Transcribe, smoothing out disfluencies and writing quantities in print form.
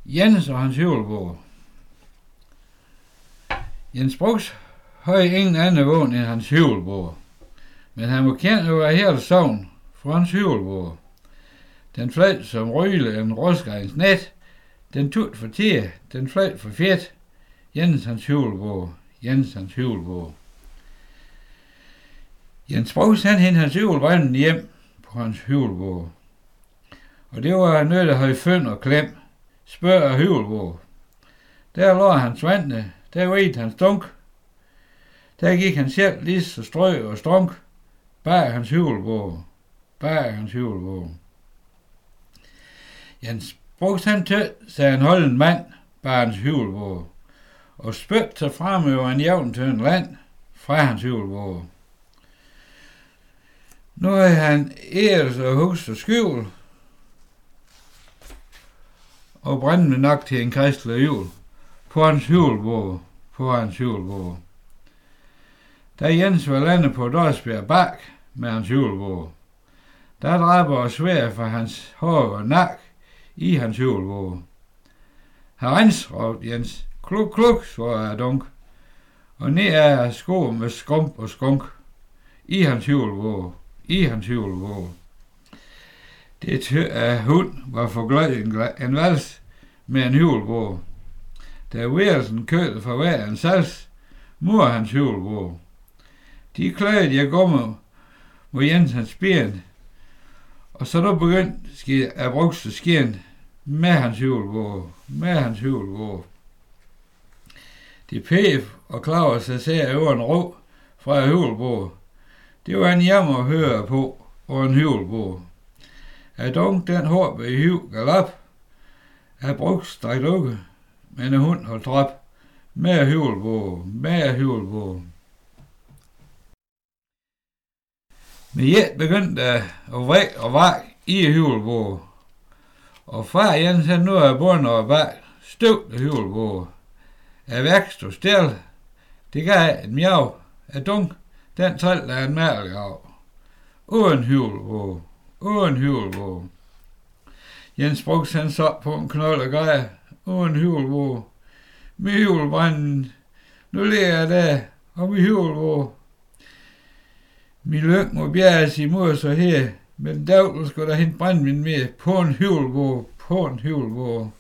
Jens og hans hyvelbog. Jens Brugs havde ingen anden vågen end hans hyvelbog, men han var kendt over hele sogn for hans hyvelbog. Den fløjt som røgle en råskærens net, den tut for tiger, den fløjt for fedt. Jens hans hyvelbog, Jens hans hyvelbog. Jens Brugs han hentede hans hyvelbrænde hjem på hans hyvelbog. Og det var noget, der havde føn og klem, spørg og hyvelbog. Der lå hans vande, der ved hans dunk. Der gik han selv lige så strøg og strunk, bag hans hyvelbog, bag hans hyvelbog. Jens Brugs han tød, sagde en holden mand, bag hans hyvelbog, og spøgte sig frem over en jævn tynd land, fra hans hyvelbog. Nu er han æres og hugst og skjul, og brændende nok til en kristelig jul, på hans hyvelbog, på hans hyvelbog. Da Jens var landet på Dorsbjerg Bak med hans hyvelbog, der dræber og svær for hans hår og nak i hans hyvelbog. Herrens, råbte Jens, kluk, kluk, svarede dunk, og ned af sko med skump og skunk, i hans hyvelbog, i hans hyvelbog. Det tø af hund var forgløjet en vals med en hyvelbog. Da Wiersen kødte for hver en sals, mur hans hyvelbog. De kløjede jeg gummer mod Jens hans ben, og så nu begyndte at brugse skien med hans hyvelbog, med hans hyvelbog. De pæf og klaver sig ser over en ro fra hyvelbog. Det var en jammer at høre på og en hyvelbog. At dunk den håb i hyv galop, at brugs strækt ukke, men en hund holdt trop, med hyvelbog, med hyvelbog. Med jet begyndte at vrikke og vak i hyvelbog, og far Jens han nu er bundet og bag, støvte hyvelbog. Af værk stod stille, det gav et miav, af dunk, den trælte af en mærkelgrav. Uden hyvelbog, uden hyvelbog. Jens Brugs han så på en knold og grej, uden hyvelbog. Med hyvelbrænden, nu ligger jeg der, og med hyvelbog. Min lykke må bjerges imod så her, men dævlen skulle der hente brændvind med på en hyvelbog, på en hyvelbog.